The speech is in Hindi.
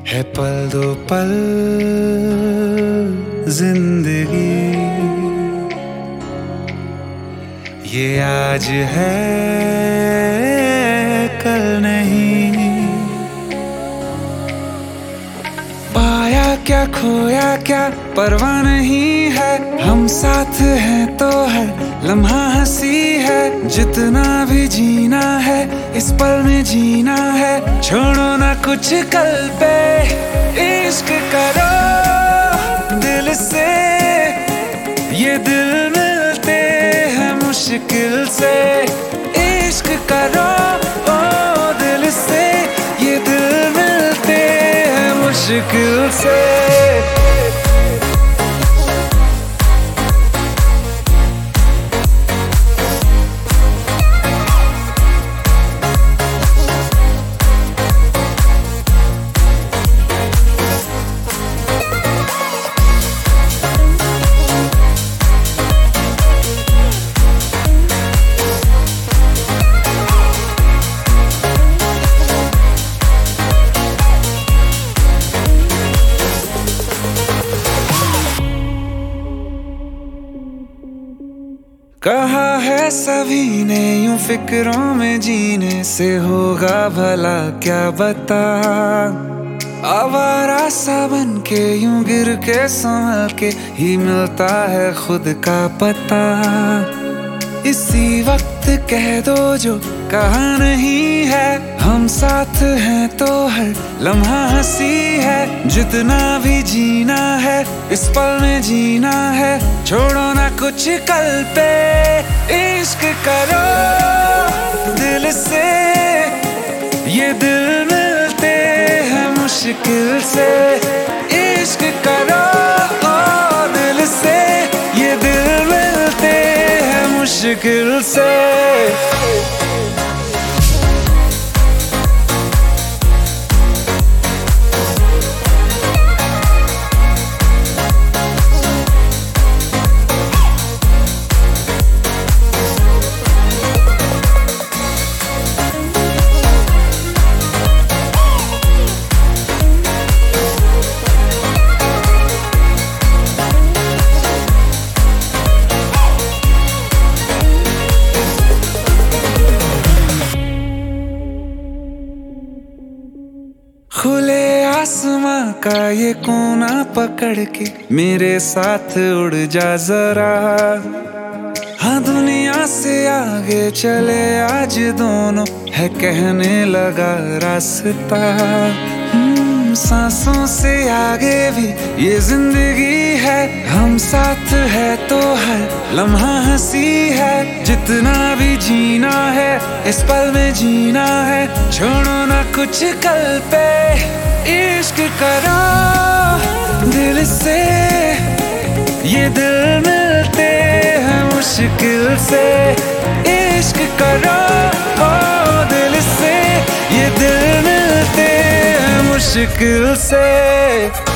है पल दो पल जिंदगी, ये आज है कल नहीं। पाया क्या खोया क्या परवाह नहीं है, हम साथ हैं तो है लम्हा हंसी है। जितना भी जीना है इस पल में जीना है, छोड़ो ना कुछ कल पे। इश्क करो दिल से, ये दिल मिलते हैं मुश्किल से। इश्क करो ओ दिल से, ये दिल मिलते हैं मुश्किल से। कहा है सभी ने यूं फिक्रों में जीने से होगा भला क्या बता। आवारा सा बन के यूं गिर के संभल के ही मिलता है खुद का पता। इसी वक्त कह दो जो कहा नहीं है, हम साथ हैं तो हर लम्हा हंसी है। जितना भी जीना है इस पल में जीना है, छोड़ो ना कुछ कल पे। इश्क करो दिल से, ये दिल मिलते हैं मुश्किल से। इश्क करो दिल से, ये दिल मिलते हैं मुश्किल से। खुले आसमां का ये कोना पकड़ के मेरे साथ उड़ जा जरा। हाँ दुनिया से आगे चले आज दोनों, है कहने लगा रास्ता। सांसों से आगे भी ये जिंदगी है, हम साथ है तो हर लम्हा हंसी है। जितना भी जीना है इस पल में जीना है, छोड़ो ना कुछ कल पे। इश्क करो दिल से, ये दिल मिलते हैं मुश्किल से। इश्क करो दिल से, ये दिल मिलते हैं मुश्किल से।